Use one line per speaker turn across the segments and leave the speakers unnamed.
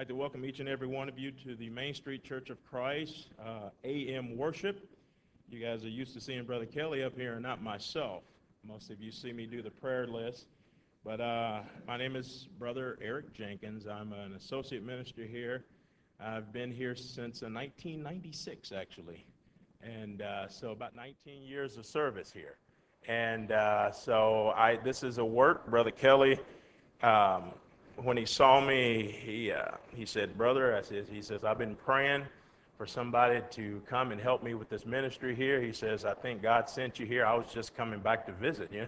I'd like to welcome each and every one of you to the Main Street Church of Christ AM worship. You guys are used to seeing Brother Kelly up here and not myself. Most of you see me do the prayer list. But my name is Brother Eric Jenkins. I'm an associate minister here. I've been here since 1996, actually. And so about 19 years of service here. And this is a work. Brother Kelly, when he saw me, he said, "Brother," he says, "I've been praying for somebody to come and help me with this ministry here." He says, "I think God sent you here. I was just coming back to visit you."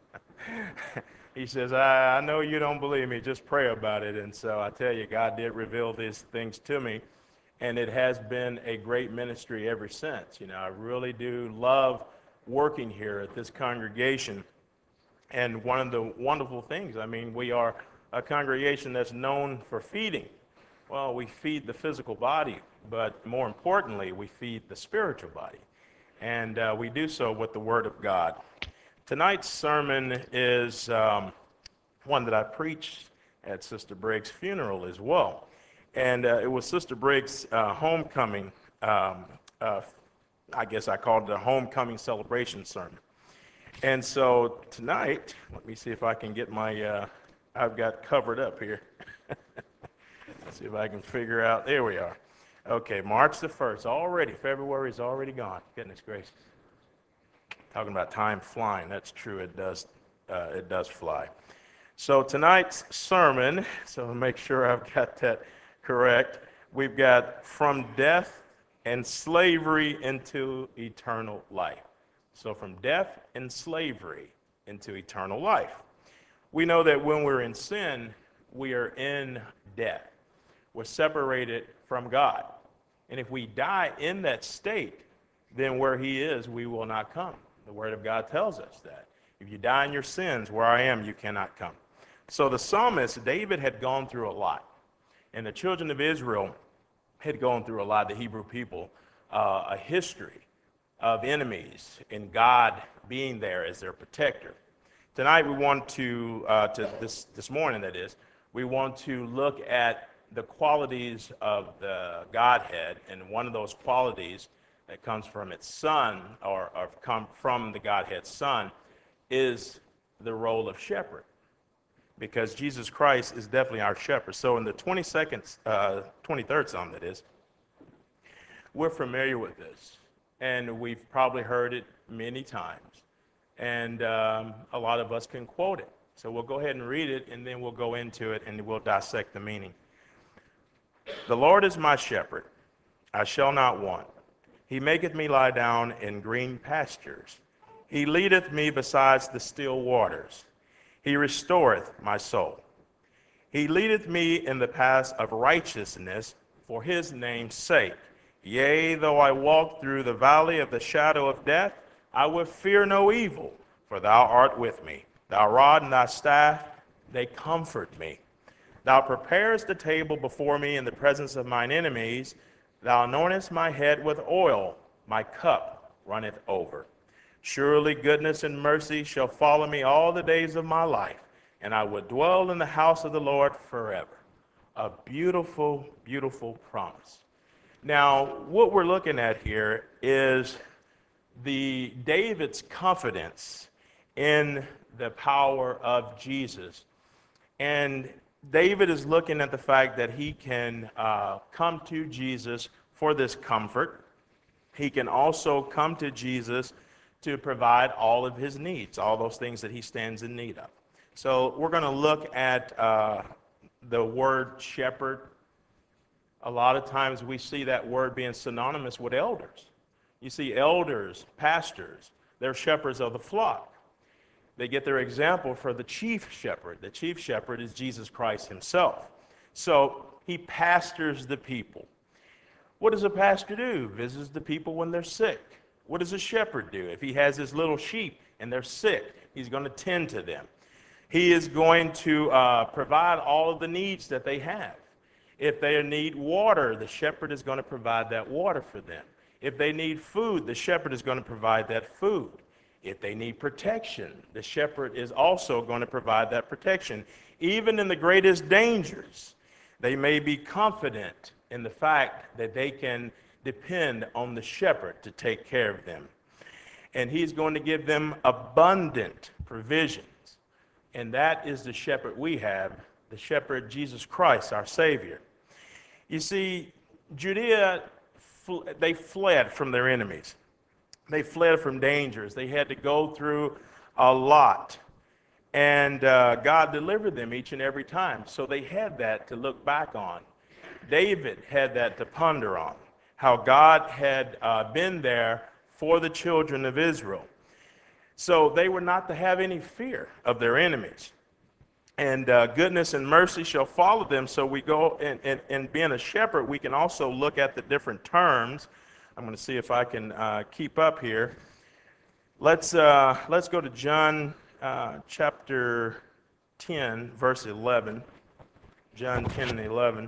He says, I know you don't believe me. Just pray about it." And so I tell you, God did reveal these things to me. And it has been a great ministry ever since. You know, I really do love working here at this congregation. And one of the wonderful things, I mean, we are a congregation that's known for feeding. Well, we feed the physical body, but more importantly, we feed the spiritual body. And we do so with the Word of God. Tonight's sermon is one that I preached at Sister Briggs' funeral as well. And it was Sister Briggs' homecoming. I guess I called it a homecoming celebration sermon. And so tonight, let me see if I can get my, I've got covered up here. Let's see if I can figure out, there we are. Okay, March the 1st, already, February is already gone. Goodness gracious. Talking about time flying, that's true, it does fly. So tonight's sermon, so I'll make sure I've got that correct. We've got from death and slavery into eternal life. So from death and slavery into eternal life. We know that when we're in sin, we are in death. We're separated from God. And if we die in that state, then where He is, we will not come. The Word of God tells us that. If you die in your sins, where I am, you cannot come. So the psalmist, David, had gone through a lot. And the children of Israel had gone through a lot, the Hebrew people, a history of enemies and God being there as their protector. Tonight we want to this morning that is, we want to look at the qualities of the Godhead, and one of those qualities that comes from its Son, or come from the Godhead's Son, is the role of shepherd. Because Jesus Christ is definitely our shepherd. So in the 23rd Psalm that is, we're familiar with this. And we've probably heard it many times. And a lot of us can quote it. So we'll go ahead and read it, and then we'll go into it, and we'll dissect the meaning. "The Lord is my shepherd, I shall not want. He maketh me lie down in green pastures. He leadeth me beside the still waters. He restoreth my soul. He leadeth me in the paths of righteousness for His name's sake. Yea, though I walk through the valley of the shadow of death, I will fear no evil, for Thou art with me. Thy rod and Thy staff, they comfort me. Thou preparest the table before me in the presence of mine enemies. Thou anointest my head with oil, my cup runneth over. Surely goodness and mercy shall follow me all the days of my life, and I will dwell in the house of the Lord forever." A beautiful, beautiful promise. Now, what we're looking at here is David's confidence in the power of Jesus. And David is looking at the fact that he can come to Jesus for this comfort. He can also come to Jesus to provide all of his needs, all those things that he stands in need of. So we're going to look at the word shepherd. A lot of times we see that word being synonymous with elders. You see elders, pastors, they're shepherds of the flock. They get their example for the chief shepherd. The chief shepherd is Jesus Christ Himself. So He pastors the people. What does a pastor do? Visits the people when they're sick. What does a shepherd do? If he has his little sheep and they're sick, he's going to tend to them. He is going to provide all of the needs that they have. If they need water, the shepherd is going to provide that water for them. If they need food, the shepherd is going to provide that food. If they need protection, the shepherd is also going to provide that protection. Even in the greatest dangers, They may be confident in the fact that they can depend on the shepherd to take care of them. And he's going to give them abundant provisions. And that is the shepherd we have, the shepherd Jesus Christ, our Savior. You see, Judea, they fled from their enemies. They fled from dangers. They had to go through a lot. And God delivered them each and every time. So they had that to look back on. David had that to ponder on, how God had been there for the children of Israel. So they were not to have any fear of their enemies. And goodness and mercy shall follow them. So we go, and being a shepherd, we can also look at the different terms. I'm going to see if I can keep up here. Let's go to John chapter 10, verse 11. John 10 and 11.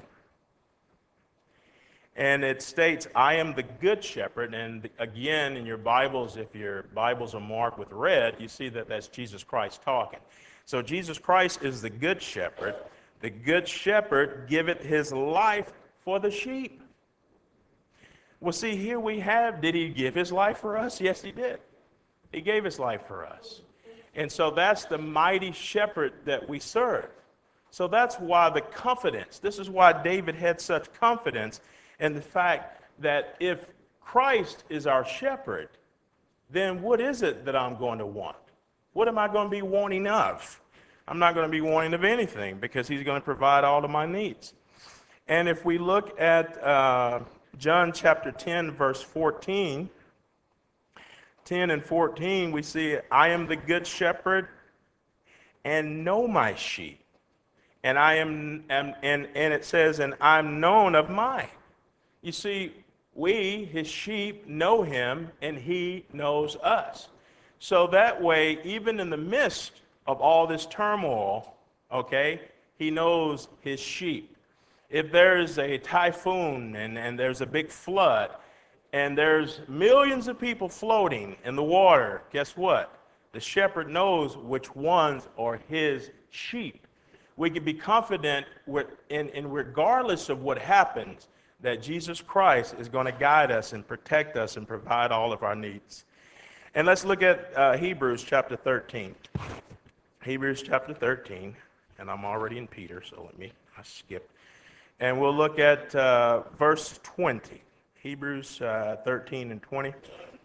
And it states, I am the good shepherd. And again, in your Bibles, if your Bibles are marked with red, you see that that's Jesus Christ talking. So Jesus Christ is the good shepherd. The good shepherd giveth his life for the sheep. Well, see, here we have, did he give his life for us? Yes, he did. He gave his life for us. And so that's the mighty shepherd that we serve. So that's why the confidence, this is why David had such confidence in the fact that if Christ is our shepherd, then what is it that I'm going to want? What am I going to be wanting of? I'm not going to be wanting of anything because he's going to provide all of my needs. And if we look at John chapter 10, verse 14, 10 and 14, we see, I am the good shepherd and know my sheep. And and it says, and I'm known of mine. You see, we, his sheep, know him and he knows us. So that way, even in the midst of all this turmoil, okay, he knows his sheep. If there's a typhoon and there's a big flood and there's millions of people floating in the water, guess what? The shepherd knows which ones are his sheep. We can be confident in regardless of what happens, that Jesus Christ is going to guide us and protect us and provide all of our needs. And let's look at Hebrews chapter 13. Hebrews chapter 13, and I'm already in Peter, so I skip. And we'll look at verse 20. Hebrews 13 and 20.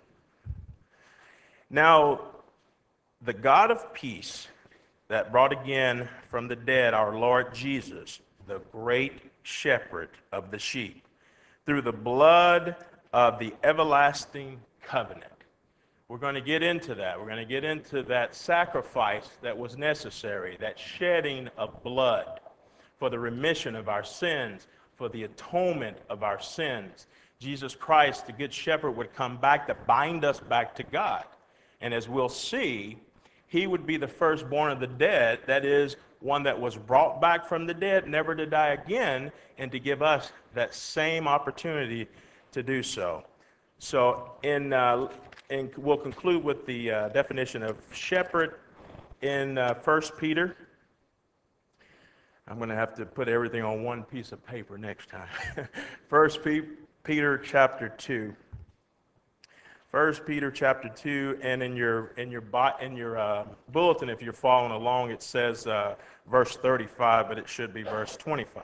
Now, the God of peace that brought again from the dead our Lord Jesus, the great shepherd of the sheep, through the blood of the everlasting covenant. We're going to get into that. We're going to get into that sacrifice that was necessary, that shedding of blood for the remission of our sins, for the atonement of our sins. Jesus Christ, the good shepherd, would come back to bind us back to God. And as we'll see, he would be the firstborn of the dead, that is, one that was brought back from the dead, never to die again, and to give us that same opportunity to do so. So and we'll conclude with the definition of shepherd in 1 Peter. I'm going to have to put everything on one piece of paper next time. 1 Peter chapter 2. 1 Peter chapter 2, and in your bulletin, if you're following along, it says verse 35, but it should be verse 25.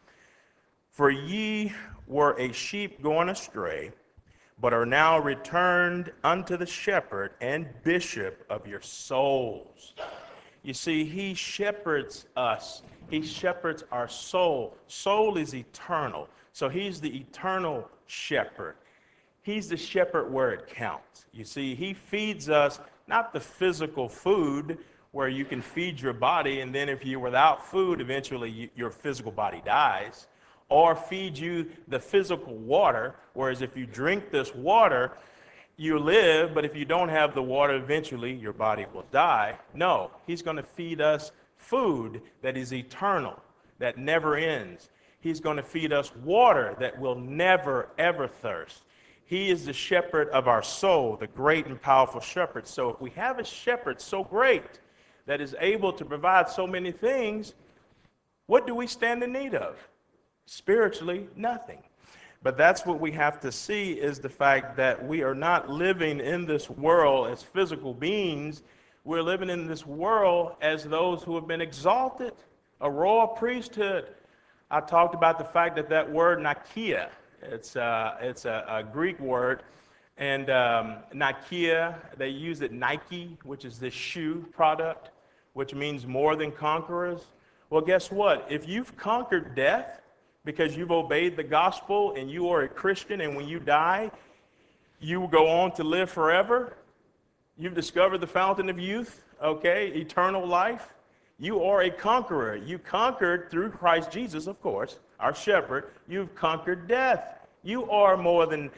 For ye were a sheep going astray, but are now returned unto the shepherd and bishop of your souls. You see, he shepherds us. He shepherds our soul. Soul is eternal. So he's the eternal shepherd. He's the shepherd where it counts. You see, he feeds us not the physical food where you can feed your body, and then if you're without food, eventually your physical body dies, or feed you the physical water, whereas if you drink this water, you live, but if you don't have the water, eventually your body will die. No, he's going to feed us food that is eternal, that never ends. He's going to feed us water that will never, ever thirst. He is the shepherd of our soul, the great and powerful shepherd. So if we have a shepherd so great that is able to provide so many things, what do we stand in need of? Spiritually, nothing. But that's what we have to see, is the fact that we are not living in this world as physical beings. We're living in this world as those who have been exalted, a royal priesthood. I talked about the fact that that word Nicaea, it's a Greek word, and Nicaea, they use it Nike, which is this shoe product, which means more than conquerors. Well, guess what? If you've conquered death because you've obeyed the gospel and you are a Christian, and when you die, you will go on to live forever, you've discovered the fountain of youth, okay, eternal life. You are a conqueror. You conquered through Christ Jesus, of course, our shepherd. You've conquered death. You are more than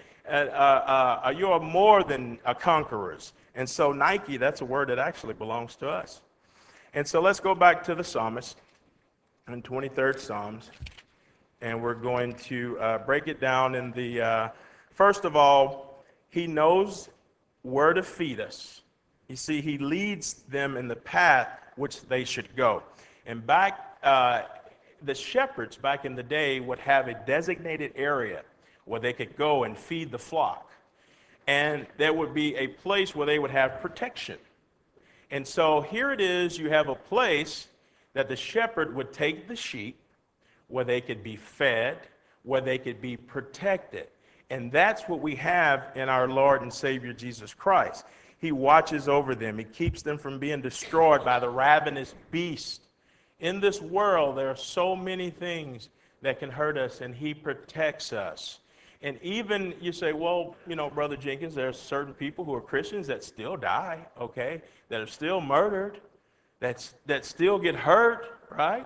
conquerors. And so Nike, that's a word that actually belongs to us. And so let's go back to the psalmist in 23rd Psalms, and we're going to break it down in the, first of all, he knows where to feed us. You see, he leads them in the path which they should go. And the shepherds back in the day would have a designated area where they could go and feed the flock. And there would be a place where they would have protection. And so here it is, you have a place that the shepherd would take the sheep, where they could be fed, where they could be protected. And that's what we have in our Lord and Savior Jesus Christ. He watches over them. He keeps them from being destroyed by the ravenous beast. In this world, there are so many things that can hurt us, and he protects us. And even you say, well, you know, Brother Jenkins, there are certain people who are Christians that still die, okay, that are still murdered, that still get hurt, right?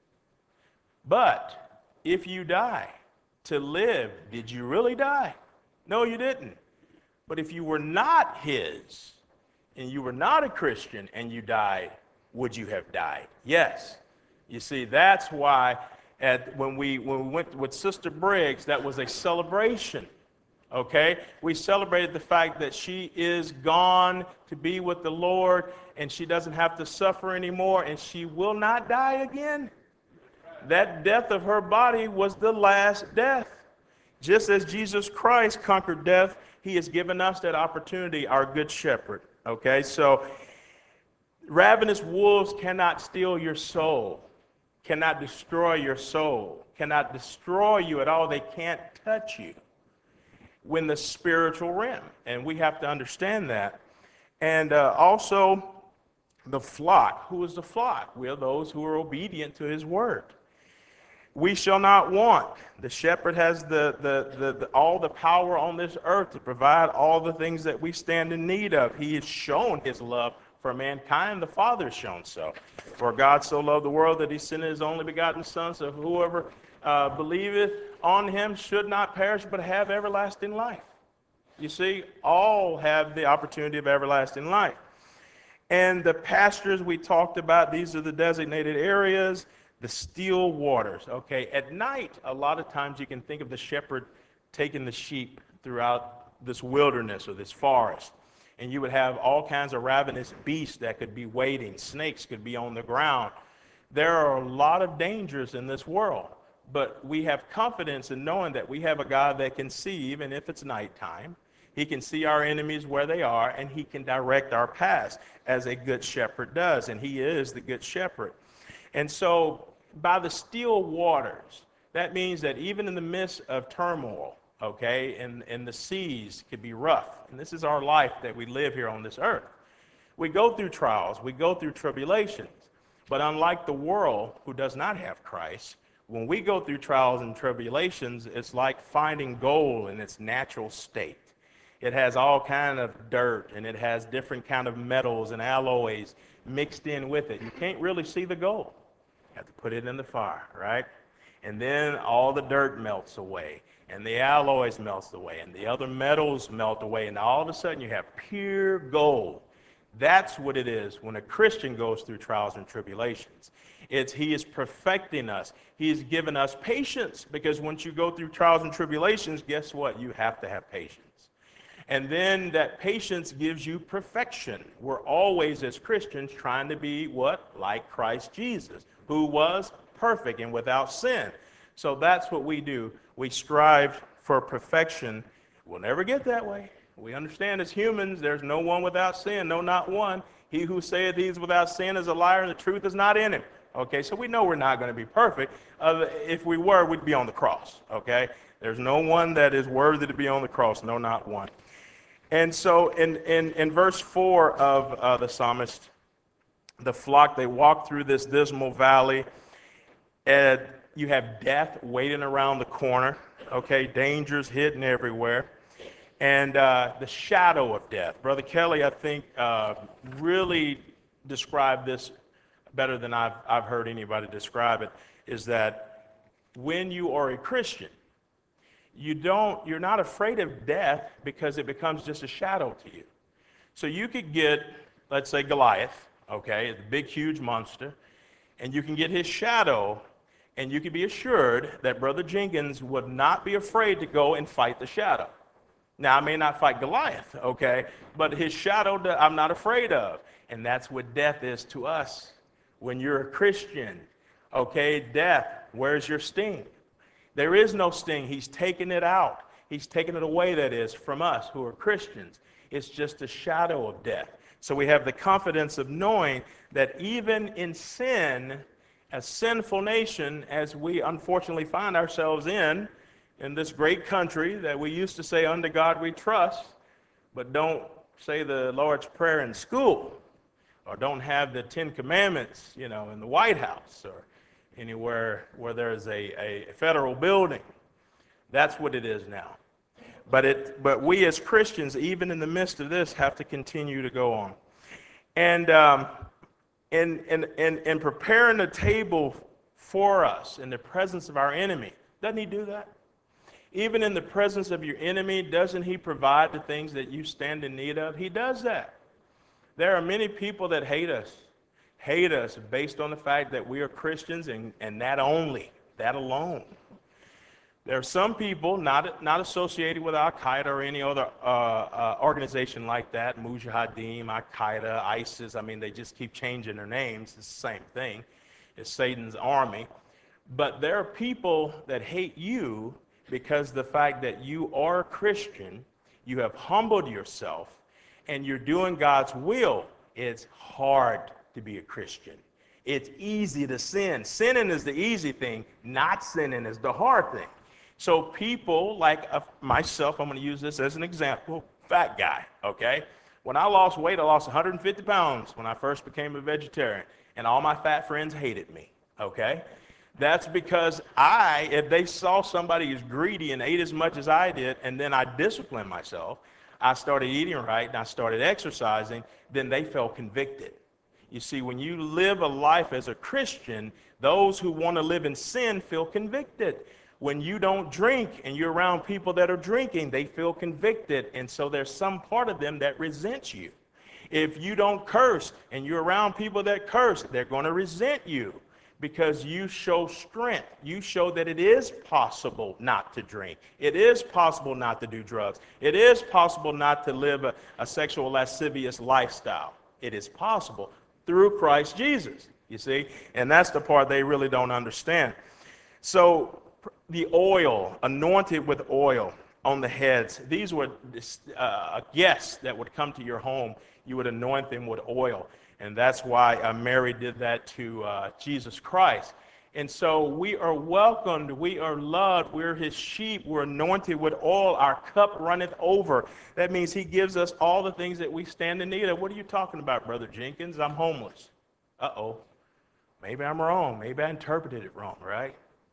But if you die to live, did you really die? No, you didn't. But if you were not his, and you were not a Christian, and you died, would you have died? Yes. You see, that's why when we went with Sister Briggs, that was a celebration, okay? We celebrated the fact that she is gone to be with the Lord, and she doesn't have to suffer anymore, and she will not die again. That death of her body was the last death. Just as Jesus Christ conquered death, he has given us that opportunity, our good shepherd. Okay, so ravenous wolves cannot steal your soul, cannot destroy your soul, cannot destroy you at all. They can't touch you in the spiritual realm, and we have to understand that. And also the flock. Who is the flock? We are those who are obedient to his word. We shall not want. The shepherd has all the power on this earth to provide all the things that we stand in need of. He has shown his love for mankind. The Father has shown so. For God so loved the world that he sent his only begotten Son, so whoever believeth on him should not perish but have everlasting life. You see, all have the opportunity of everlasting life. And the pastures we talked about, these are the designated areas. The still waters, okay? At night, a lot of times you can think of the shepherd taking the sheep throughout this wilderness or this forest. And you would have all kinds of ravenous beasts that could be waiting. Snakes could be on the ground. There are a lot of dangers in this world. But we have confidence in knowing that we have a God that can see, even if it's nighttime. He can see our enemies where they are, and he can direct our paths as a good shepherd does. And he is the good shepherd. And so by the still waters, that means that even in the midst of turmoil, okay, and the seas could be rough. And this is our life that we live here on this earth. We go through trials, we go through tribulations. But unlike the world who does not have Christ, when we go through trials and tribulations, it's like finding gold in its natural state. It has all kind of dirt, and it has different kind of metals and alloys mixed in with it. You can't really see the gold. You have to put it in the fire, right? And then all the dirt melts away, and the alloys melts away, and the other metals melt away, and all of a sudden you have pure gold. That's what it is when a Christian goes through trials and tribulations. He is perfecting us. He has given us patience, because once you go through trials and tribulations, guess what? You have to have patience. And then that patience gives you perfection. We're always, as Christians, trying to be what? Like Christ Jesus, who was perfect and without sin. So that's what we do. We strive for perfection. We'll never get that way. We understand as humans, there's no one without sin, no, not one. He who saith he's without sin is a liar, and the truth is not in him. Okay, so we know we're not going to be perfect. If we were, we'd be on the cross. Okay, there's no one that is worthy to be on the cross, no, not one. And so in verse 4 of the psalmist, the flock, they walk through this dismal valley, and you have death waiting around the corner. Okay, dangers hidden everywhere. And the shadow of death. Brother Kelly, I think, really described this better than I've heard anybody describe it, is that when you are a Christian, you're not afraid of death because it becomes just a shadow to you. So you could get, let's say, Goliath, okay, the big, huge monster, and you can get his shadow, and you can be assured that Brother Jenkins would not be afraid to go and fight the shadow. Now, I may not fight Goliath, okay, but his shadow I'm not afraid of. And that's what death is to us. When you're a Christian, okay, death, where's your sting? There is no sting. He's taken it out. He's taken it away, that is, from us who are Christians. It's just a shadow of death. So we have the confidence of knowing that even in sin, a sinful nation, as we unfortunately find ourselves in this great country that we used to say, under God we trust, but don't say the Lord's Prayer in school, or don't have the Ten Commandments, in the White House, or anywhere where there's a federal building. That's what it is now. But we as Christians, even in the midst of this, have to continue to go on. And in preparing the table for us in the presence of our enemy, doesn't he do that? Even in the presence of your enemy, doesn't he provide the things that you stand in need of? He does that. There are many people that hate us based on the fact that we are Christians, and that alone. There are some people not associated with Al-Qaeda or any other organization like that, Mujahideen, Al-Qaeda, ISIS. I mean, they just keep changing their names. It's the same thing. It's Satan's army. But there are people that hate you because the fact that you are a Christian, you have humbled yourself, and you're doing God's will. It's hard to be a Christian. It's easy to sin. Sinning is the easy thing. Not sinning is the hard thing. So people like myself, I'm going to use this as an example, fat guy, okay? When I lost weight, I lost 150 pounds when I first became a vegetarian, and all my fat friends hated me, okay? That's because if they saw somebody who's greedy and ate as much as I did, and then I disciplined myself, I started eating right, and I started exercising, then they felt convicted. You see, when you live a life as a Christian, those who want to live in sin feel convicted. When you don't drink and you're around people that are drinking, they feel convicted, and so there's some part of them that resents you. If you don't curse and you're around people that curse, they're going to resent you because you show strength. You show that it is possible not to drink. It is possible not to do drugs. It is possible not to live a sexual lascivious lifestyle. It is possible through Christ Jesus, you see? And that's the part they really don't understand. So the oil, anointed with oil on the heads, these were guests that would come to your home. You would anoint them with oil. And that's why Mary did that to Jesus Christ. And so we are welcomed, we are loved, we're his sheep, we're anointed with oil, our cup runneth over. That means he gives us all the things that we stand in need of. What are you talking about, Brother Jenkins? I'm homeless. Uh-oh. Maybe I'm wrong. Maybe I interpreted it wrong, right?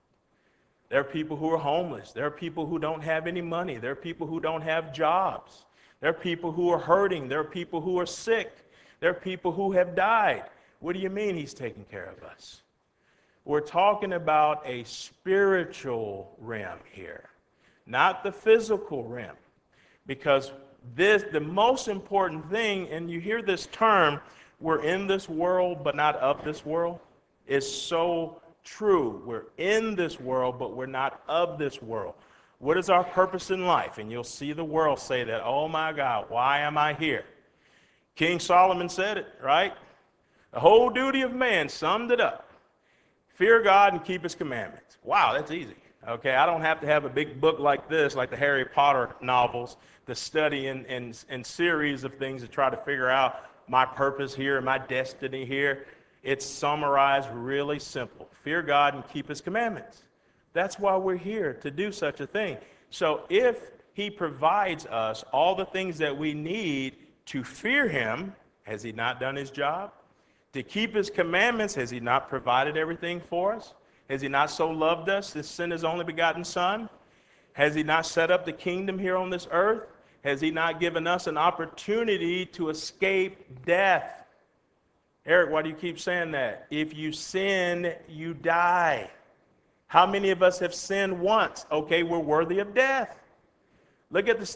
There are people who are homeless. There are people who don't have any money. There are people who don't have jobs. There are people who are hurting. There are people who are sick. There are people who have died. What do you mean he's taking care of us? We're talking about a spiritual realm here, not the physical realm. Because the most important thing, and you hear this term, we're in this world but not of this world, is so true. We're in this world, but we're not of this world. What is our purpose in life? And you'll see the world say that, oh my God, why am I here? King Solomon said it, right? The whole duty of man, summed it up. Fear God and keep his commandments. Wow, that's easy. Okay, I don't have to have a big book like this, like the Harry Potter novels, to study in series of things to try to figure out my purpose here and my destiny here. It's summarized really simple. Fear God and keep his commandments. That's why we're here, to do such a thing. So if he provides us all the things that we need to fear him, has he not done his job? To keep his commandments, has he not provided everything for us? Has he not so loved us, to send his only begotten Son? Has he not set up the kingdom here on this earth? Has he not given us an opportunity to escape death? Eric, why do you keep saying that? If you sin, you die. How many of us have sinned once? Okay, we're worthy of death. Look at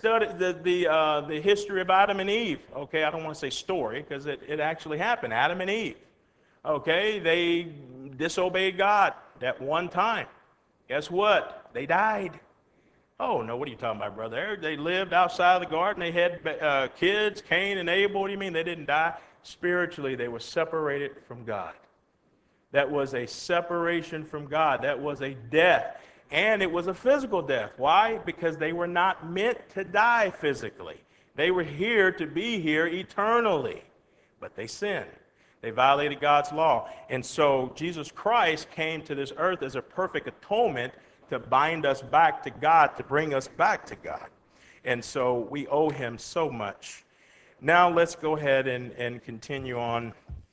the history of Adam and Eve. Okay, I don't want to say story because it actually happened. Adam and Eve. Okay, they disobeyed God that one time. Guess what? They died. Oh, no, what are you talking about, brother? They lived outside of the garden. They had kids, Cain and Abel. What do you mean they didn't die? Spiritually, they were separated from God. That was a separation from God. That was a death. And it was a physical death. Why? Because they were not meant to die physically. They were here to be here eternally. But they sinned. They violated God's law. And so Jesus Christ came to this earth as a perfect atonement to bind us back to God, to bring us back to God. And so we owe him so much. Now let's go ahead and continue on.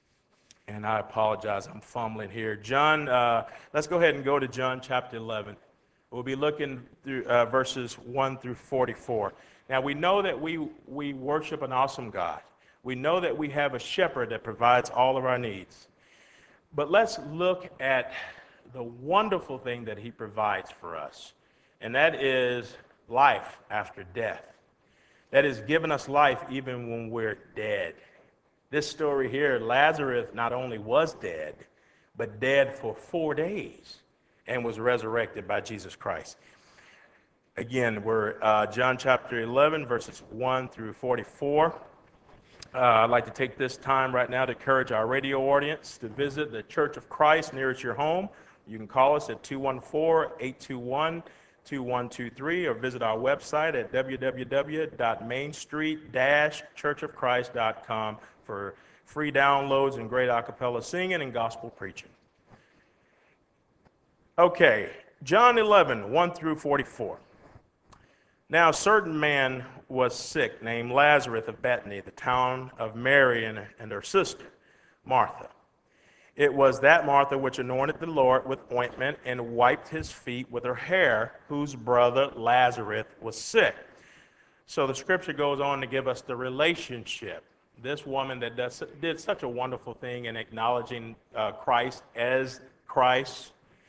And I apologize, I'm fumbling here. John, let's go ahead and go to John chapter 11. We'll be looking through verses 1 through 44. Now we know that we worship an awesome God. We know that we have a shepherd that provides all of our needs. But let's look at the wonderful thing that he provides for us. And that is life after death. That is giving us life even when we're dead. This story here, Lazarus not only was dead, but dead for 4 days and was resurrected by Jesus Christ. Again, we're John chapter 11, verses 1 through 44. I'd like to take this time right now to encourage our radio audience to visit the Church of Christ nearest your home. You can call us at 214-821-2123 or visit our website at www.mainstreet-churchofchrist.com for free downloads and great a cappella singing and gospel preaching. Okay, John 11, 1 through 44. Now a certain man was sick, named Lazarus of Bethany, the town of Mary and her sister, Martha. It was that Martha which anointed the Lord with ointment and wiped his feet with her hair, whose brother Lazarus was sick. So the scripture goes on to give us the relationship. This woman that did such a wonderful thing in acknowledging Christ as Christ.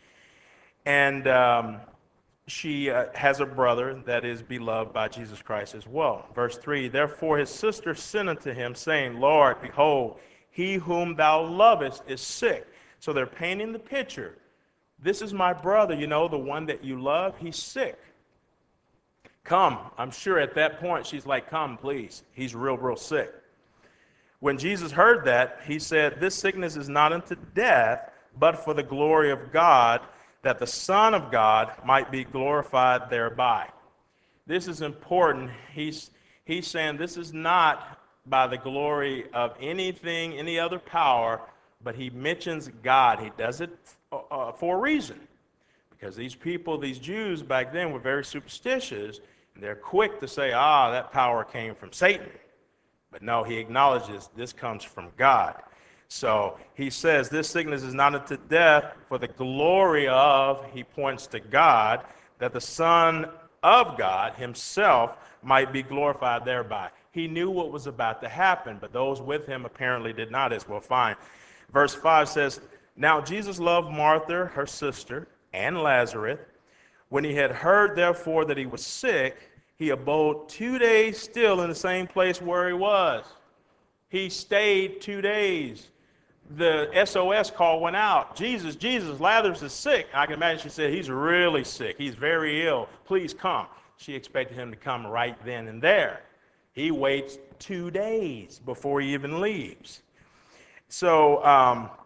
And she has a brother that is beloved by Jesus Christ as well. Verse 3, therefore his sister sent unto him, saying, Lord, behold, he whom thou lovest is sick. So they're painting the picture. This is my brother, the one that you love. He's sick. Come. I'm sure at that point she's like, come, please. He's real sick. When Jesus heard that, he said, this sickness is not unto death, but for the glory of God, that the Son of God might be glorified thereby. This is important. He's saying this is not by the glory of anything, any other power, but he mentions God. He does it for a reason. Because these people, these Jews back then were very superstitious, and they're quick to say, that power came from Satan. But no, he acknowledges this comes from God. So he says this sickness is not unto death, for the glory of, he points to God, that the Son of God himself might be glorified thereby. He knew what was about to happen, but those with him apparently did not, as we'll find. Verse 5 says, now Jesus loved Martha, her sister, and Lazarus. When he had heard, therefore, that he was sick, he abode 2 days still in the same place where he was. He stayed 2 days. The SOS call went out. Jesus, Lazarus is sick. I can imagine she said, he's really sick. He's very ill. Please come. She expected him to come right then and there. He waits 2 days before he even leaves. So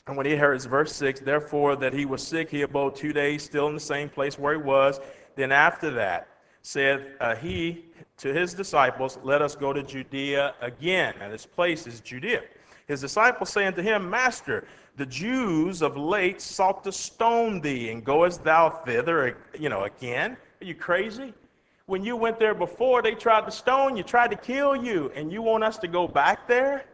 And when he heard, verse 6, therefore that he was sick, he abode 2 days still in the same place where he was. Then after that, said he to his disciples, let us go to Judea again. And this place is Judea. His disciples saying to him, Master, the Jews of late sought to stone thee, and goest thou thither, again? Are you crazy? When you went there before, they tried to stone you, tried to kill you, and you want us to go back there?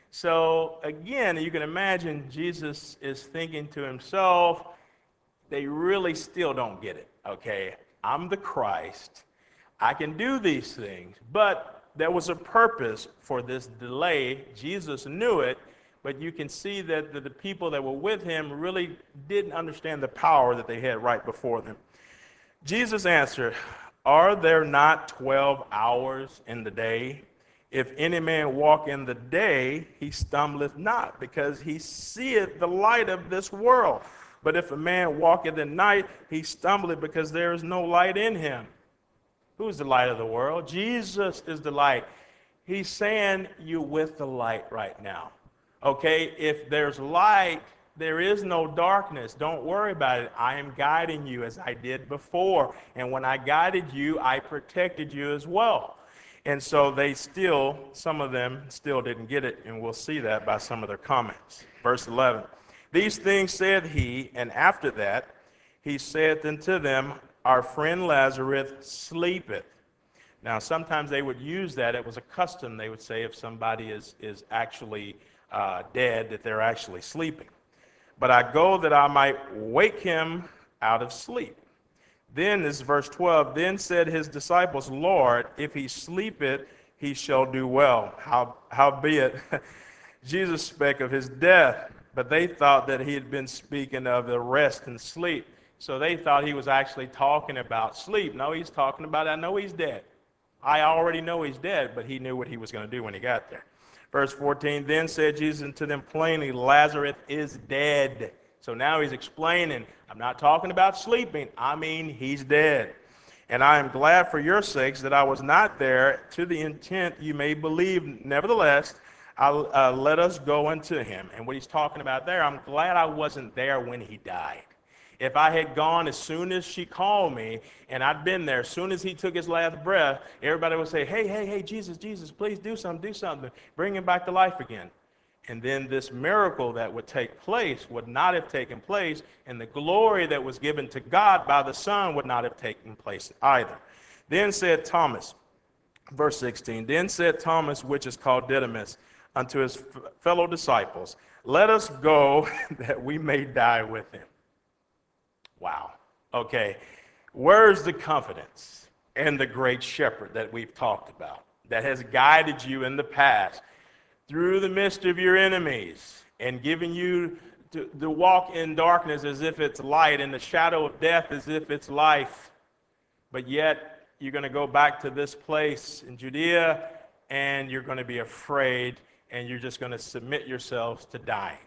So again, you can imagine Jesus is thinking to himself, they really still don't get it, okay? I'm the Christ. I can do these things. But there was a purpose for this delay. Jesus knew it, but you can see that the people that were with him really didn't understand the power that they had right before them. Jesus answered, are there not 12 hours in the day? If any man walk in the day, he stumbleth not, because he seeth the light of this world. But if a man walk in the night, he stumbleth, because there is no light in him. Who is the light of the world? Jesus is the light. He's saying you're with the light right now. Okay, if there's light, there is no darkness. Don't worry about it. I am guiding you as I did before. And when I guided you, I protected you as well. And so some of them still didn't get it, and we'll see that by some of their comments. Verse 11, these things said he, and after that he saith unto them, our friend Lazarus sleepeth. Now, sometimes they would use that. It was a custom, they would say, if somebody is actually dead, that they're actually sleeping. But I go that I might wake him out of sleep. Then, this is verse 12, then said his disciples, Lord, if he sleepeth, he shall do well. Howbeit, Jesus spake of his death, but they thought that he had been speaking of the rest and sleep. So they thought he was actually talking about sleep. No, he's talking about, I know he's dead. I already know he's dead, but he knew what he was going to do when he got there. Verse 14, then said Jesus unto them plainly, Lazarus is dead. So now he's explaining, I'm not talking about sleeping, I mean he's dead. And I am glad for your sakes that I was not there, to the intent you may believe. Nevertheless, let us go unto him. And what he's talking about there, I'm glad I wasn't there when he died. If I had gone as soon as she called me, and I'd been there, as soon as he took his last breath, everybody would say, hey, Jesus, please do something. Bring him back to life again. And then this miracle that would take place would not have taken place, and the glory that was given to God by the Son would not have taken place either. Then said Thomas, verse 16, then said Thomas, which is called Didymus, unto his fellow disciples, let us go that we may die with him. Wow. Okay. Where's the confidence and the great shepherd that we've talked about, that has guided you in the past through the midst of your enemies and given you to walk in darkness as if it's light, and the shadow of death as if it's life? But yet you're going to go back to this place in Judea, and you're going to be afraid, and you're just going to submit yourselves to dying.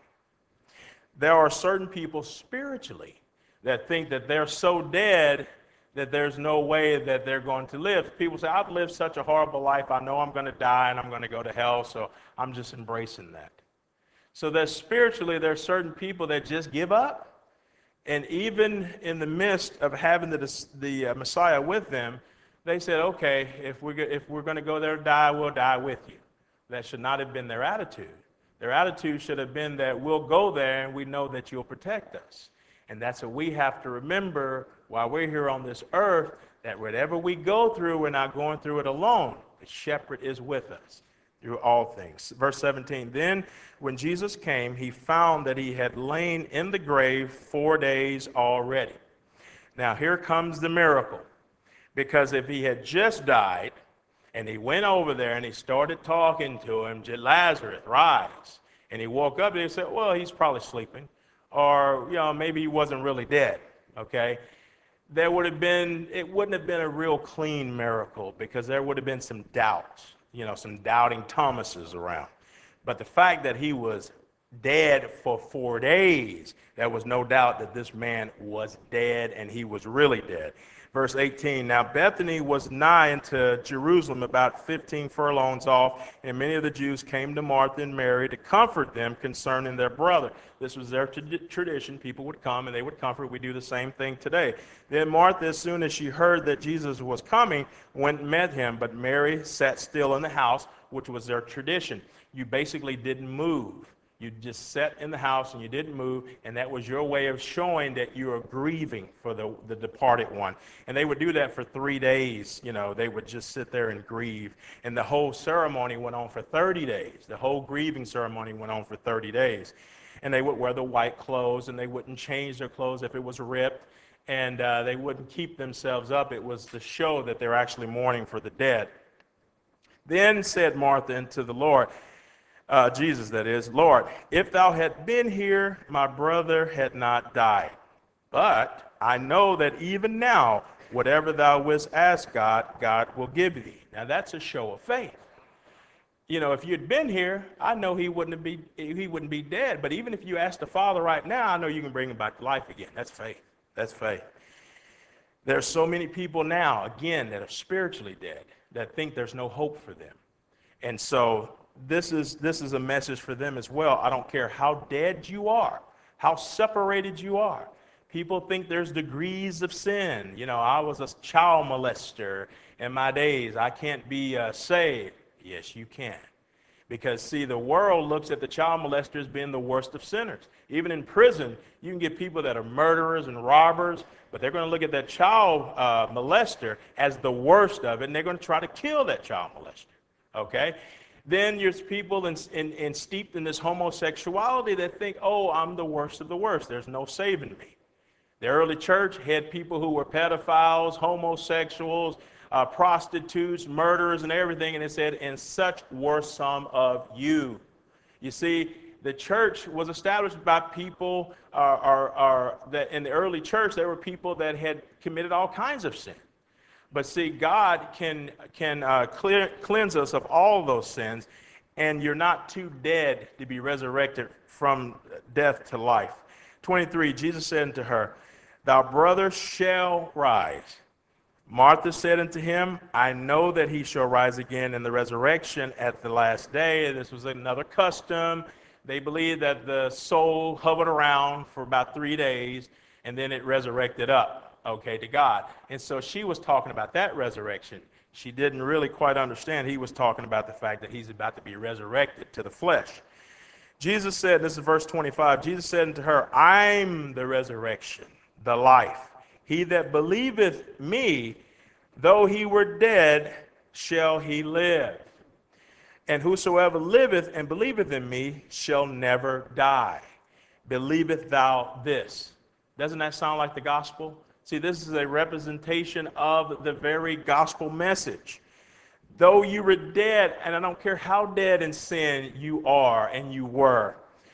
There are certain people spiritually that think that they're so dead that there's no way that they're going to live. People say, I've lived such a horrible life, I know I'm going to die and I'm going to go to hell, so I'm just embracing that. So that spiritually, there are certain people that just give up. And even in the midst of having the Messiah with them, they said, okay, if we're going to go there and die, we'll die with you. That should not have been their attitude. Their attitude should have been that we'll go there and we know that you'll protect us. And that's what we have to remember while we're here on this earth, that whatever we go through, we're not going through it alone. The shepherd is with us through all things. Verse 17, then when Jesus came, he found that he had lain in the grave 4 days already. Now here comes the miracle. Because if he had just died, and he went over there and he started talking to him, Lazarus, rise. And he woke up and he said, well, he's probably sleeping. Or, maybe he wasn't really dead, okay? It wouldn't have been a real clean miracle, because there would have been some doubts, some doubting Thomases around. But the fact that he was dead for 4 days. There was no doubt that this man was dead, and he was really dead. Verse 18, now Bethany was nigh unto Jerusalem, about 15 furlongs off, and many of the Jews came to Martha and Mary to comfort them concerning their brother. This was their tradition. People would come and they would comfort. We do the same thing today. Then Martha, as soon as she heard that Jesus was coming, went and met him, but Mary sat still in the house, which was their tradition. You basically didn't move. You just sat in the house and you didn't move, and that was your way of showing that you were grieving for the departed one. And they would do that for 3 days. You know, they would just sit there and grieve. And the whole ceremony went on for 30 days. The whole grieving ceremony went on for 30 days. And they would wear the white clothes, and they wouldn't change their clothes if it was ripped, and they wouldn't keep themselves up. It was to show that they're actually mourning for the dead. Then said Martha unto the Lord, Jesus that is, Lord, if thou had been here, my brother had not died. But I know that even now, whatever thou wouldst ask God, God will give thee. Now that's a show of faith. You know, if you'd been here, I know he wouldn't be dead. But even if you ask the Father right now, I know you can bring him back to life again. That's faith. That's faith. There's so many people now, again, that are spiritually dead, that think there's no hope for them. And so this is a message for them as well. I don't care how dead you are, how separated you are. People think there's degrees of sin. You know, I was a child molester in my days. I can't be saved. Yes, you can. Because, see, the world looks at the child molesters being the worst of sinners. Even in prison, you can get people that are murderers and robbers, but they're going to look at that child molester as the worst of it, and they're going to try to kill that child molester. Okay? Then there's people steeped in this homosexuality that think, oh, I'm the worst of the worst. There's no saving me. The early church had people who were pedophiles, homosexuals, prostitutes, murderers, and everything, and it said, and such were some of you. You see, the church was established by people, that in the early church, there were people that had committed all kinds of sin. But see, God can cleanse us of all those sins, and you're not too dead to be resurrected from death to life. 23, Jesus said unto her, thy brother shall rise. Martha said unto him, I know that he shall rise again in the resurrection at the last day. This was another custom. They believed that the soul hovered around for about 3 days, and then it resurrected up, okay, to God. And so she was talking about that resurrection. She didn't really quite understand. He was talking about the fact that he's about to be resurrected to the flesh. Jesus said, this is verse 25, Jesus said unto her, I'm the resurrection, the life. He that believeth me, though he were dead, shall he live. And whosoever liveth and believeth in me shall never die. Believeth thou this? Doesn't that sound like the gospel? See, this is a representation of the very gospel message. Though you were dead, and I don't care how dead in sin you are and you were,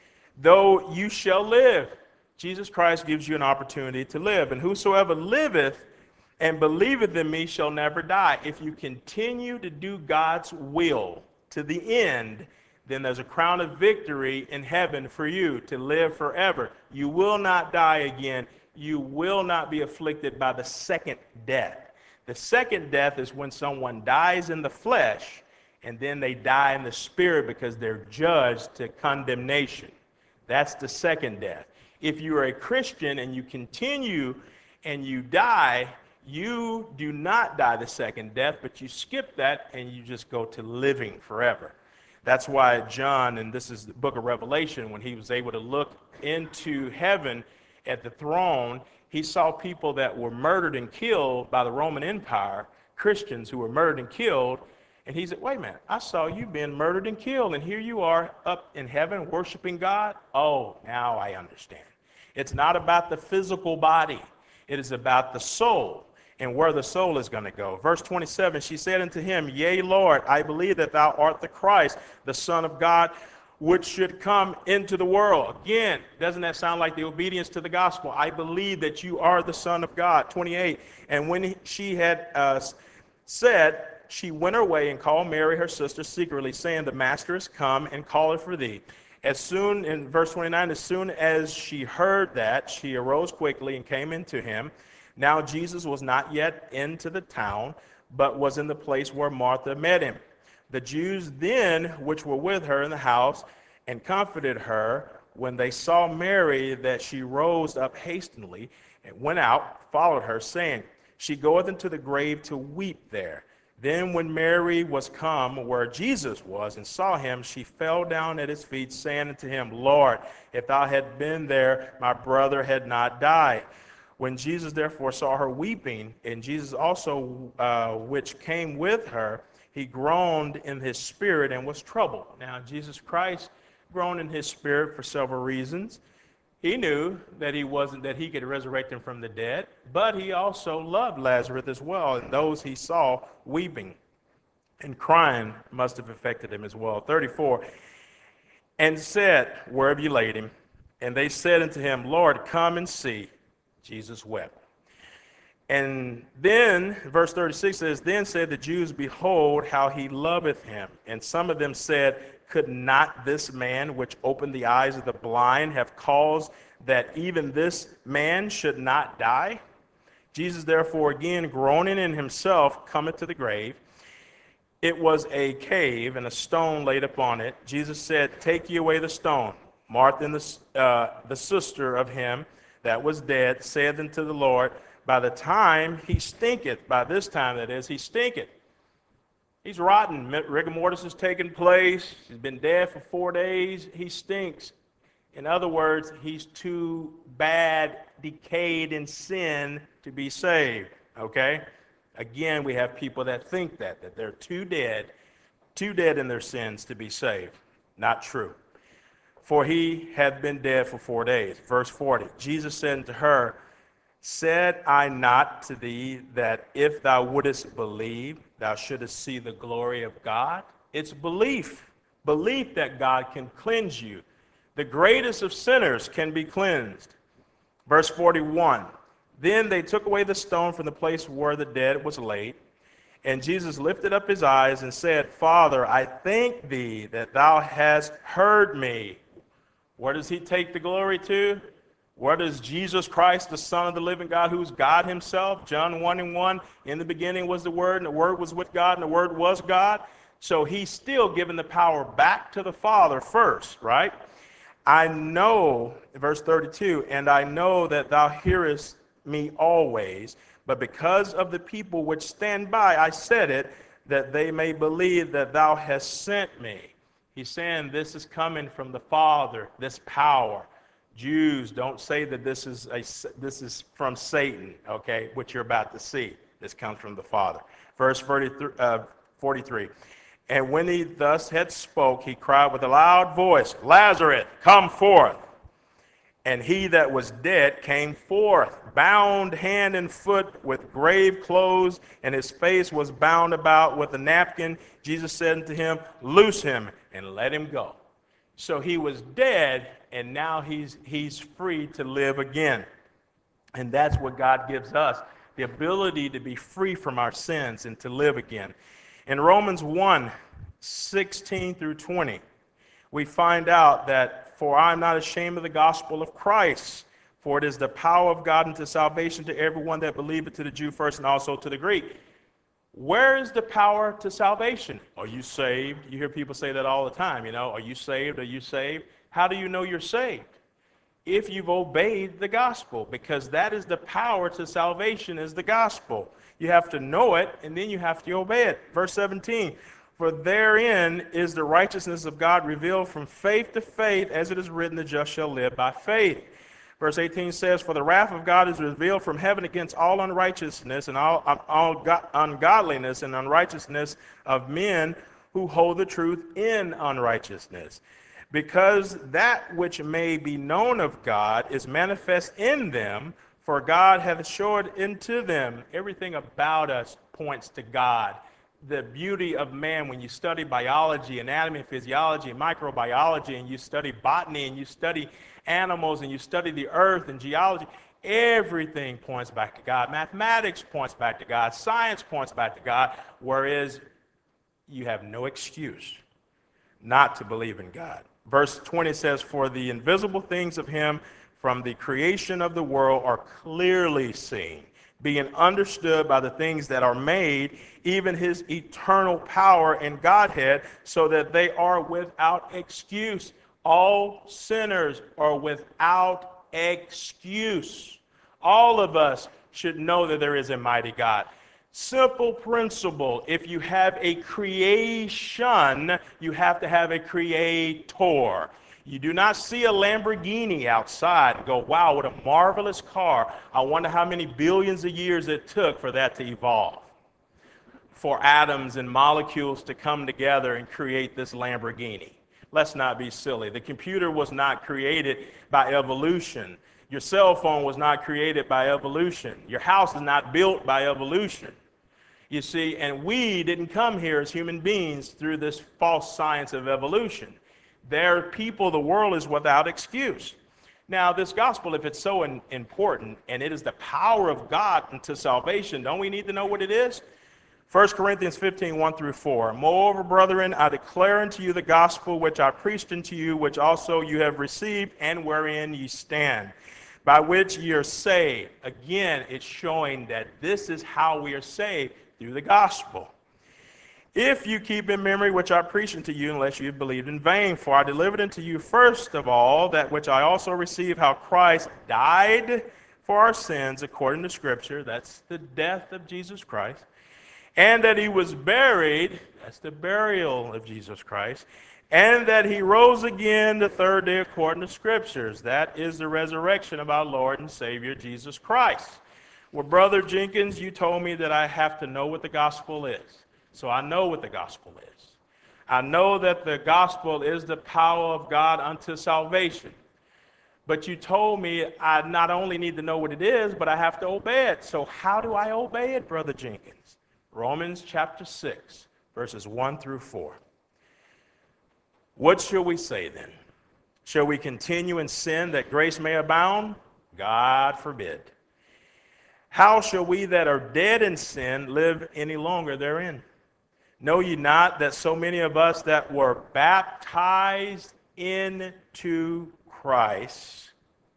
though you shall live. Jesus Christ gives you an opportunity to live. And whosoever liveth and believeth in me shall never die. If you continue to do God's will to the end, then there's a crown of victory in heaven for you to live forever. You will not die again. You will not be afflicted by the second death. The second death is when someone dies in the flesh and then they die in the spirit because they're judged to condemnation. That's the second death. If you are a Christian and you continue and you die, you do not die the second death, but you skip that and you just go to living forever. That's why John, and this is the book of Revelation, when he was able to look into heaven at the throne, he saw people that were murdered and killed by the Roman Empire, Christians who were murdered and killed. And he said, wait a minute, I saw you being murdered and killed, and here you are up in heaven worshiping God? Oh, now I understand. It's not about the physical body. It is about the soul and where the soul is going to go. Verse 27, she said unto him, Yea, Lord, I believe that thou art the Christ, the Son of God, which should come into the world. Again, doesn't that sound like the obedience to the gospel? I believe that you are the Son of God. 28, and when she had said, she went her way and called Mary her sister secretly, saying, The Master is come and calleth for thee. In verse 29, as soon as she heard that, she arose quickly and came into him. Now Jesus was not yet into the town, but was in the place where Martha met him. The Jews then, which were with her in the house, and comforted her, when they saw Mary, that she rose up hastily, and went out, followed her, saying, She goeth into the grave to weep there. Then when Mary was come where Jesus was, and saw him, she fell down at his feet, saying unto him, Lord, if thou had been there, my brother had not died. When Jesus therefore saw her weeping, and Jesus also which came with her, he groaned in his spirit and was troubled. Now Jesus Christ groaned in his spirit for several reasons. He knew that he could resurrect him from the dead, but he also loved Lazarus as well, and those he saw weeping and crying must have affected him as well. 34, and said, Where have you laid him? And they said unto him, Lord, come and see. Jesus wept. And then, verse 36 says, Then said the Jews, Behold, how he loveth him. And some of them said, Could not this man which opened the eyes of the blind have caused that even this man should not die? Jesus therefore, again groaning in himself, cometh to the grave. It was a cave, and a stone laid upon it. Jesus said, Take ye away the stone. Martha, the sister of him that was dead, said unto the Lord, By the time he stinketh, by this time that is, he stinketh. He's rotten. Rigor mortis has taken place. He's been dead for 4 days. He stinks. In other words, he's too bad, decayed in sin to be saved. Okay? Again, we have people that think that they're too dead in their sins to be saved. Not true. For he hath been dead for 4 days. Verse 40, Jesus said unto her, Said I not to thee that if thou wouldest believe, thou shouldest see the glory of God? It's belief that God can cleanse you. The greatest of sinners can be cleansed. Verse 41, Then they took away the stone from the place where the dead was laid. And Jesus lifted up his eyes and said, Father, I thank thee that thou hast heard me. Where does he take the glory to? Where does Jesus Christ, the Son of the living God, who's God himself? John 1:1, in the beginning was the Word, and the Word was with God, and the Word was God. So he's still giving the power back to the Father first, right? I know, verse 32, and I know that thou hearest me always, but because of the people which stand by, I said it, that they may believe that thou hast sent me. He's saying this is coming from the Father, this power. Jews, don't say that this is from Satan, okay, which you're about to see. This comes from the Father. Verse 43. And when he thus had spoke, he cried with a loud voice, Lazarus, come forth. And he that was dead came forth, bound hand and foot with grave clothes, and his face was bound about with a napkin. Jesus said unto him, Loose him and let him go. So he was dead, and now he's free to live again. And that's what God gives us, the ability to be free from our sins and to live again. In Romans 1:16 through 20, we find out that, For I am not ashamed of the gospel of Christ, for it is the power of God unto salvation to everyone that believeth, to the Jew first and also to the Greek. Where is the power to salvation? Are you saved? You hear people say that all the time, are you saved? Are you saved? How do you know you're saved? If you've obeyed the gospel, because that is the power to salvation, is the gospel. You have to know it, and then you have to obey it. Verse 17, For therein is the righteousness of God revealed from faith to faith, as it is written, the just shall live by faith. Verse 18 says, For the wrath of God is revealed from heaven against all unrighteousness and all ungodliness and unrighteousness of men who hold the truth in unrighteousness. Because that which may be known of God is manifest in them, for God hath showed unto them. Everything about us points to God. The beauty of man, when you study biology, anatomy, physiology, and microbiology, and you study botany, and you study animals, and you study the earth and geology, everything points back to God. Mathematics points back to God. Science points back to God, whereas you have no excuse not to believe in God. Verse 20 says, "For the invisible things of him from the creation of the world are clearly seen, being understood by the things that are made, even his eternal power and Godhead, so that they are without excuse." All sinners are without excuse. All of us should know that there is a mighty God. Simple principle: if you have a creation, you have to have a creator. You do not see a Lamborghini outside and go, "Wow, what a marvelous car. I wonder how many billions of years it took for that to evolve, for atoms and molecules to come together and create this Lamborghini." Let's not be silly. The computer was not created by evolution. Your cell phone was not created by evolution. Your house is not built by evolution. You see, and we didn't come here as human beings through this false science of evolution. There are people, the world is without excuse. Now, this gospel, if it's so important, and it is the power of God unto salvation, don't we need to know what it is? 1 Corinthians 15, 1 through 4. "Moreover, brethren, I declare unto you the gospel which I preached unto you, which also you have received, and wherein ye stand, by which ye are saved." Again, it's showing that this is how we are saved, through the gospel. "If you keep in memory which I preached unto you, unless you have believed in vain. For I delivered unto you first of all that which I also received, how Christ died for our sins according to Scripture," that's the death of Jesus Christ, "and that he was buried," that's the burial of Jesus Christ, "and that he rose again the third day according to Scriptures," that is the resurrection of our Lord and Savior Jesus Christ. Well, Brother Jenkins, you told me that I have to know what the gospel is. So I know what the gospel is. I know that the gospel is the power of God unto salvation. But you told me I not only need to know what it is, but I have to obey it. So how do I obey it, Brother Jenkins? Romans chapter 6, verses 1 through 4. "What shall we say then? Shall we continue in sin that grace may abound? God forbid. How shall we that are dead in sin live any longer therein? Know ye not that so many of us that were baptized into Christ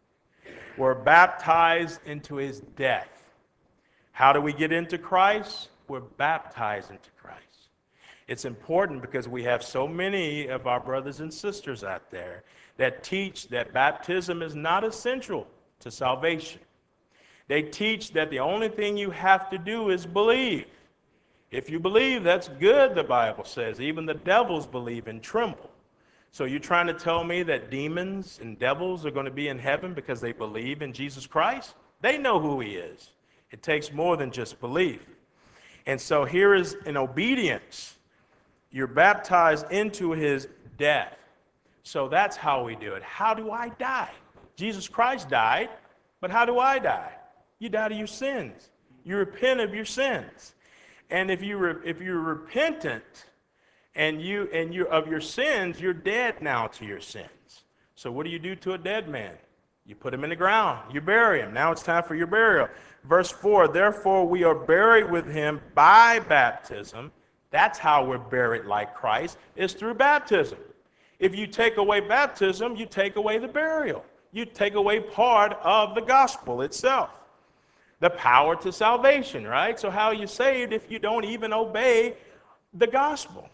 were baptized into his death?" How do we get into Christ? We're baptized into Christ. It's important because we have so many of our brothers and sisters out there that teach that baptism is not essential to salvation. They teach that the only thing you have to do is believe. If you believe, that's good, the Bible says. Even the devils believe and tremble. So you're trying to tell me that demons and devils are going to be in heaven because they believe in Jesus Christ? They know who he is. It takes more than just belief. And so here is an obedience. You're baptized into his death. So that's how we do it. How do I die? Jesus Christ died, but how do I die? You die to your sins. You repent of your sins. And if you're repentant and you of your sins, you're dead now to your sins. So what do you do to a dead man? You put him in the ground. You bury him. Now it's time for your burial. Verse 4, "Therefore we are buried with him by baptism." That's how we're buried like Christ, is through baptism. If you take away baptism, you take away the burial. You take away part of the gospel itself. The power to salvation, right? So how are you saved if you don't even obey the gospel?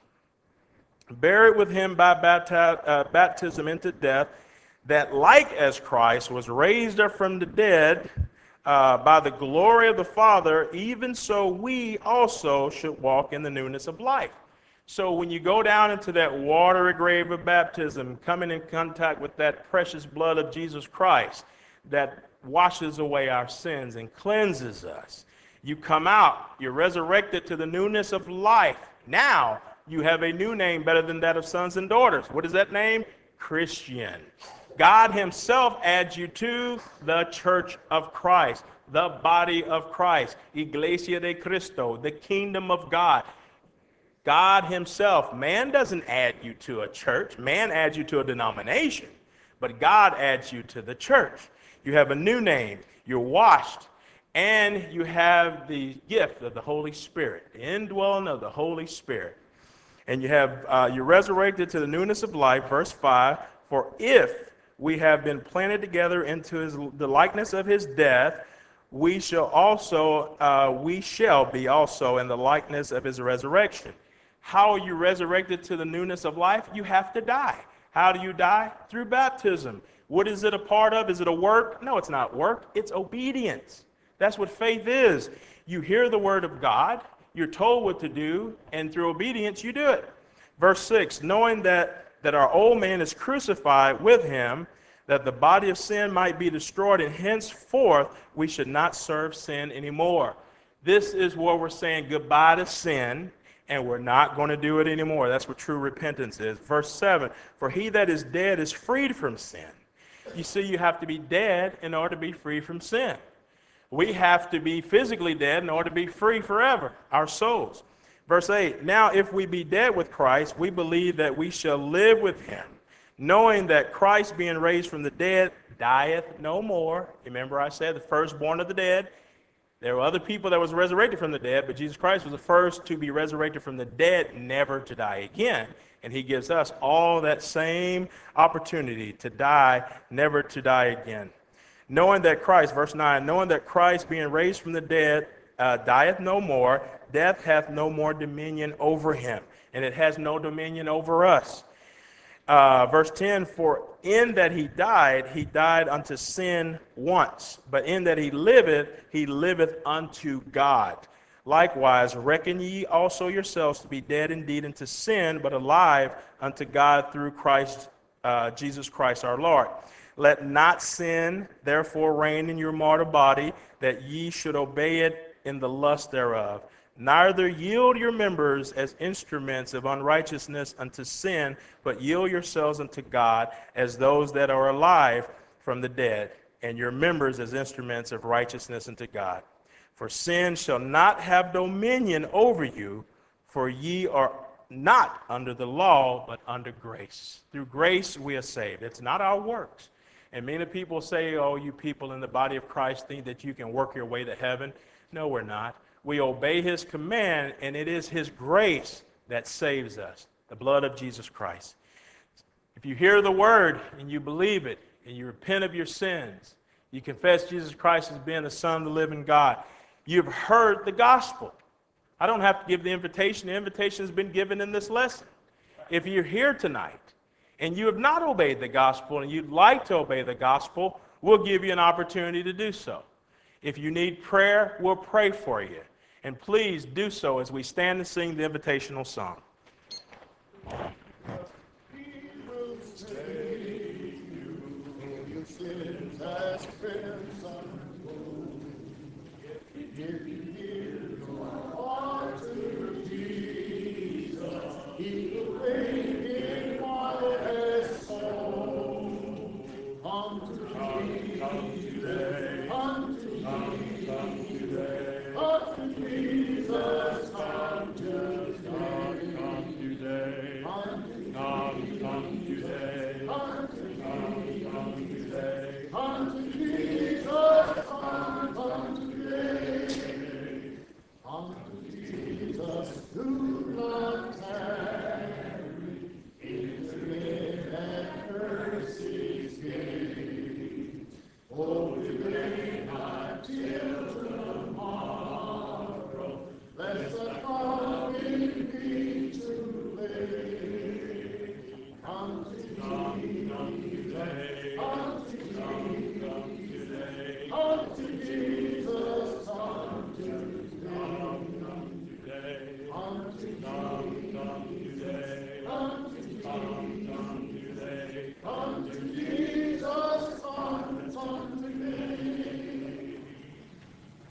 "Buried with him by baptism into death, that like as Christ was raised up from the dead by the glory of the Father, even so we also should walk in the newness of life." So when you go down into that watery grave of baptism, coming in contact with that precious blood of Jesus Christ that washes away our sins and cleanses us, you come out, you're resurrected to the newness of life. Now you have a new name better than that of sons and daughters. What is that name? Christian. God himself adds you to the church of Christ, the body of Christ, Iglesia de Cristo, the kingdom of God. God himself. Man doesn't add you to a church. Man adds you to a denomination. But God adds you to the church. You have a new name. You're washed. And you have the gift of the Holy Spirit, the indwelling of the Holy Spirit. And you have, you're resurrected to the newness of life, verse 5, for if we have been planted together into the likeness of his death, we shall be also in the likeness of his resurrection. How are you resurrected to the newness of life? You have to die. How do you die? Through baptism. What is it a part of? Is it a work? No, it's not work. It's obedience. That's what faith is. You hear the word of God, you're told what to do, and through obedience you do it. Verse 6, knowing that our old man is crucified with him, that the body of sin might be destroyed, and henceforth we should not serve sin anymore. This is where we're saying goodbye to sin, and we're not going to do it anymore. That's what true repentance is. Verse 7, for he that is dead is freed from sin. You see, you have to be dead in order to be free from sin. We have to be physically dead in order to be free forever, our souls. Verse 8, now if we be dead with Christ, we believe that we shall live with him, knowing that Christ being raised from the dead dieth no more. Remember I said the firstborn of the dead. There were other people that was resurrected from the dead, but Jesus Christ was the first to be resurrected from the dead, never to die again. And he gives us all that same opportunity to die, never to die again. Knowing that Christ, verse 9, knowing that Christ being raised from the dead dieth no more, death hath no more dominion over him, and it has no dominion over us. Verse 10, for in that he died unto sin once, but in that he liveth unto God. Likewise, reckon ye also yourselves to be dead indeed unto sin, but alive unto God through Christ, Jesus Christ our Lord. Let not sin therefore reign in your mortal body, that ye should obey it in the lust thereof. Neither yield your members as instruments of unrighteousness unto sin, but yield yourselves unto God as those that are alive from the dead, and your members as instruments of righteousness unto God. For sin shall not have dominion over you, for ye are not under the law, but under grace. Through grace we are saved. It's not our works. And many people say, oh, you people in the body of Christ think that you can work your way to heaven. No, we're not. We obey his command, and it is his grace that saves us, the blood of Jesus Christ. If you hear the word and you believe it, and you repent of your sins, you confess Jesus Christ as being the Son of the living God, you've heard the gospel. I don't have to give the invitation. The invitation has been given in this lesson. If you're here tonight and you have not obeyed the gospel and you'd like to obey the gospel, we'll give you an opportunity to do so. If you need prayer, we'll pray for you. And please do so as we stand and sing the invitational song.